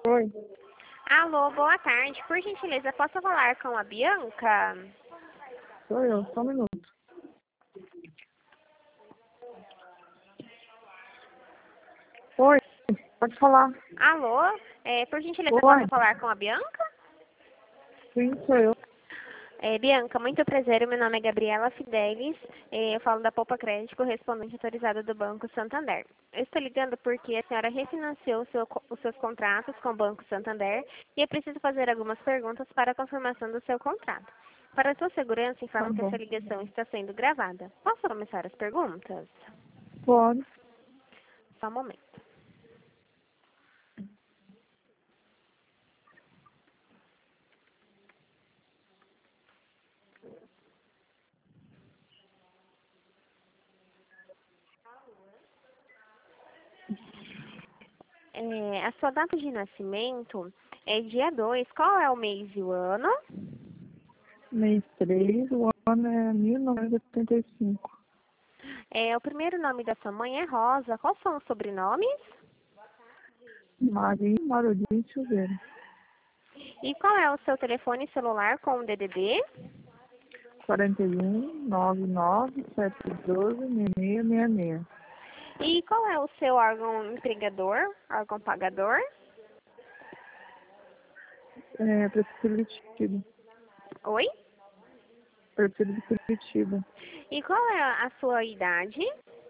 Oi, Alô, boa tarde. Por gentileza, posso falar com a Bianca? sou eu, só um minuto. Oi, pode falar. Alô, por gentileza, Oi, posso falar com a Bianca? sim, sou eu. Bianca, muito prazer. Meu nome é Gabriela Fidelis. Eu falo da Poupa Crédito, correspondente autorizada do Banco Santander. Eu estou ligando porque a senhora refinanciou os seus contratos com o Banco Santander e eu preciso fazer algumas perguntas para a confirmação do seu contrato. Para a sua segurança, Tá informo que bom. essa ligação está sendo gravada. Posso começar as perguntas? Pode. Só um momento. A sua data de nascimento é dia 2. Qual é o mês e o ano? Mês 3, o ano é 1985. O primeiro nome da sua mãe é Rosa. Quais são os sobrenomes? Maria Marolim Silveira. E qual é o seu telefone celular com o DDD? 41 99 712 6666. E qual é o seu órgão empregador, órgão pagador? Prefiro Curitiba. Oi? Prefiro de Curitiba. E qual é a sua idade?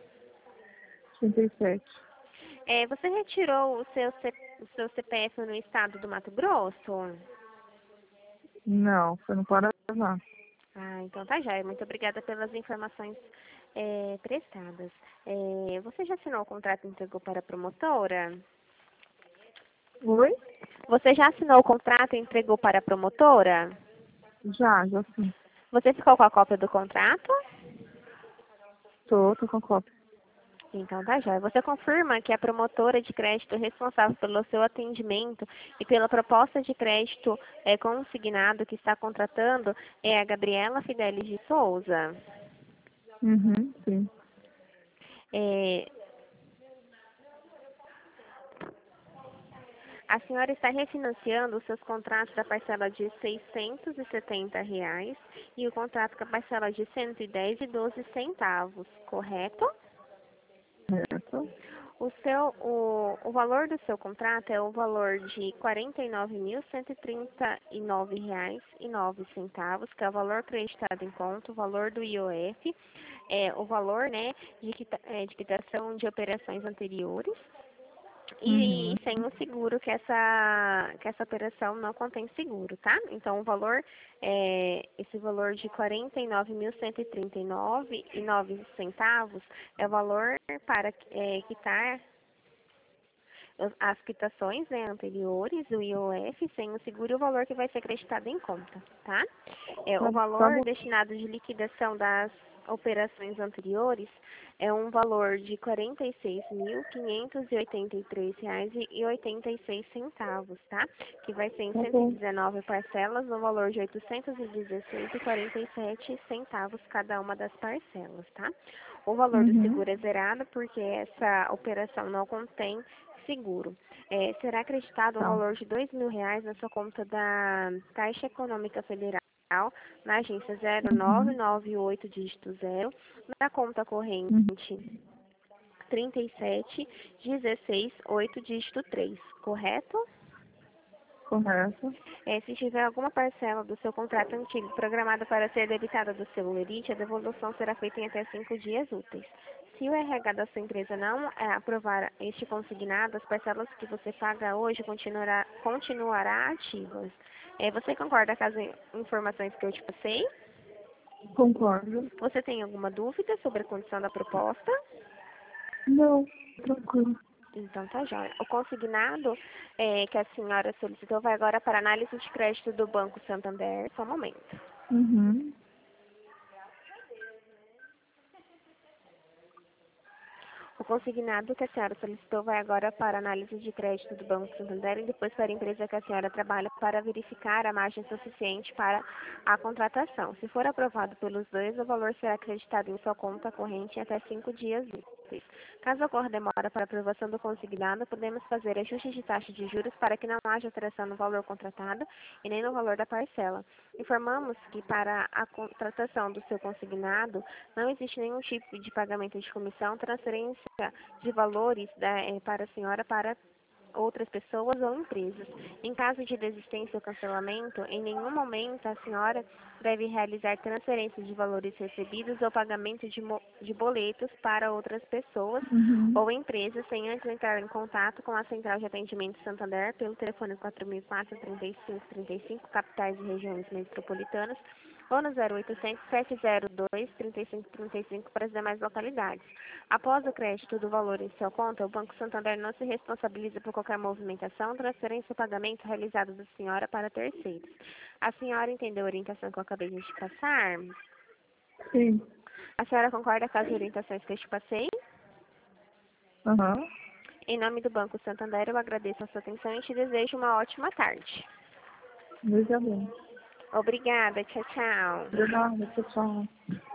37. Você retirou o seu CPF no estado do Mato Grosso? Não, foi no Paraná. Ah, então tá jóia. Muito obrigada pelas informações prestadas. Você já assinou o contrato e entregou para a promotora? Oi? Você já assinou o contrato e entregou para a promotora? Já sim. Você ficou com a cópia do contrato? Tô com a cópia. Então tá jóia. Você confirma que a promotora de crédito responsável pelo seu atendimento e pela proposta de crédito consignado que está contratando é a Gabriela Fidelis de Souza? Uhum, sim. É, A senhora está refinanciando os seus contratos da parcela de R$ 670 e o contrato com a parcela de 110,12 centavos, correto? Certo. O valor do seu contrato é o valor de R$ 49.139,09, que é o valor acreditado em conta, o valor do IOF, o valor, né, de quitação de operações anteriores. E Uhum. sem o seguro, que essa operação não contém seguro, tá? Então, esse valor de R$ 49.139,09 é o valor para quitar as quitações, né, anteriores, o IOF, sem o seguro, o valor que vai ser acreditado em conta, tá? O Tá valor bom. destinado de liquidação das operações anteriores é um valor de R$ 46.583,86, tá? Que vai ser em Tá cento e bom. dezenove parcelas, no valor de R$ 816,47 cada uma das parcelas, tá? O valor do Uhum. seguro é zerado porque essa operação não contém seguro. Será acreditado um Tá. valor de R$ 2.000 na sua conta da Caixa Econômica Federal, na agência Uhum. 0998 dígito 0, na conta corrente Uhum. 3716 8 dígito 3, correto? Correto. Se tiver alguma parcela do seu contrato antigo programada para ser debitada do seu lerite, a devolução será feita em até 5 dias úteis. Se o RH da sua empresa não aprovar este consignado, as parcelas que você paga hoje continuará ativas. Você concorda com as informações que eu te passei? Concordo. Você tem alguma dúvida sobre a condição da proposta? Não, tranquilo. Então tá jóia. O consignado que a senhora solicitou vai agora para análise de crédito do Banco Santander. Só um momento. Uhum. O consignado que a senhora solicitou vai agora para análise de crédito do Banco Santander e depois para a empresa que a senhora trabalha para verificar a margem suficiente para a contratação. Se for aprovado pelos dois, o valor será acreditado em sua conta corrente em até 5 dias úteis. úteis. Caso ocorra demora para aprovação do consignado, podemos fazer ajustes de taxa de juros para que não haja alteração no valor contratado e nem no valor da parcela. Informamos que para a contratação do seu consignado não existe nenhum tipo de pagamento de comissão, transferência de valores para a senhora para outras pessoas ou empresas. Em caso de desistência ou cancelamento, em nenhum momento a senhora deve realizar transferências de valores recebidos ou pagamento de boletos para outras pessoas Uhum. ou empresas sem antes entrar em contato com a Central de Atendimento Santander pelo telefone 4004-3535, capitais e regiões metropolitanas, ou no 0800 702 3535 para as demais localidades. Após o crédito do valor em sua conta, o Banco Santander não se responsabiliza por qualquer movimentação, transferência ou pagamento realizado da senhora para terceiros. A senhora entendeu a orientação que eu acabei de te passar? Sim. A senhora concorda com as orientações que eu te passei? Aham. Em nome do Banco Santander, eu agradeço a sua atenção e te desejo uma ótima tarde. Veja bem. Obrigada, tchau, tchau. De nada, tchau, tchau.